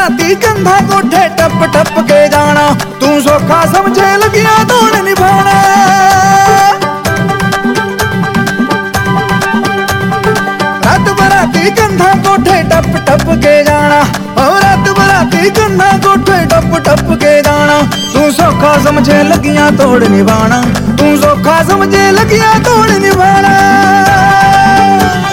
ਬਰਾਤੀ ਕੰਧਾਂ ਕੋਠੇ ਟੱਪ ਟੱਪ ਕੇ ਜਾਣਾ, ਤੂੰ ਸੌਖਾ ਸਮਝੇ ਲੱਗਿਆ ਧੋਣ ਨਿਭਾਉਣਾ। ਰਾਤ ਬਰਾਤੀ ਕੰਧਾਂ ਕੋਠੇ ਟੱਪ ਟੱਪ ਕੇ ਜਾਣਾ, ਰਾਤ ਬਰਾਤੀ ਕੰਧਾਂ ਕੋਠੇ ਟੱਪ ਟੱਪ ਕੇ ਜਾਣਾ, ਤੂੰ ਸੌਖਾ ਸਮਝੇ ਲੱਗਿਆ ਤੋੜ ਨਿਭਾਣਾ, ਤੂੰ ਸੌਖਾ ਸਮਝੇ ਲੱਗਿਆ ਤੋੜ ਨਿਭਾਣਾ।